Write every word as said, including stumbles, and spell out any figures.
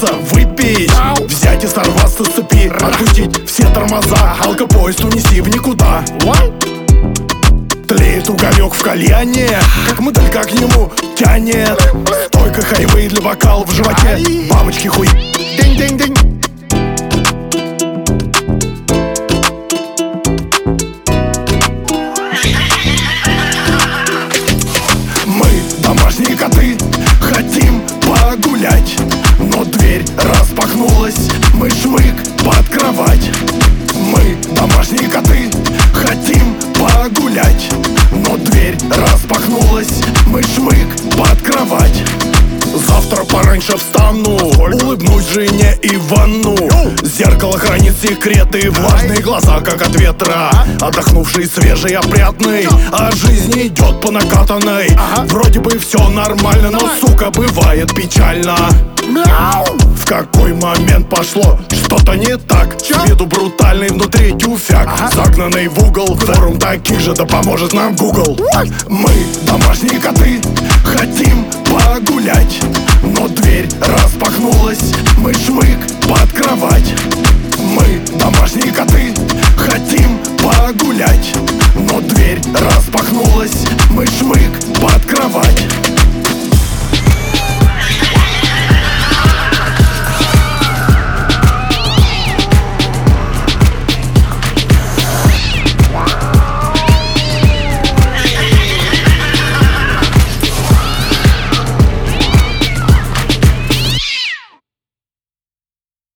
хочется выпить, взять и сорваться с цепи, отпустить все тормоза, алкопоезд унеси в никуда. Тлеет уголек в кальяне, как моделька к нему тянет. Стойка хайвей для бокала в животе, бабочки хуй. День-день-день. Мы, домашние коты, хотим погулять, но дверь распахнулась, мы шмык под кровать. Мы, домашние коты, хотим погулять, но дверь распахнулась, мы шмык под кровать. Завтра пораньше встану, улыбнусь жене Ивану. Зеркало хранит секреты, влажные глаза, как от ветра. Отдохнувший, свежий, опрятный, а жизнь идет по накатанной. Вроде бы все нормально, но, сука, бывает печально. В какой момент пошло что-то не так? С виду брутальный, внутри тюфяк, загнанный в угол. Форум таких же, да поможет нам Google. Мы, домашние коты, хотим погулять, но дверь распахнулась, мы шмык под кровать.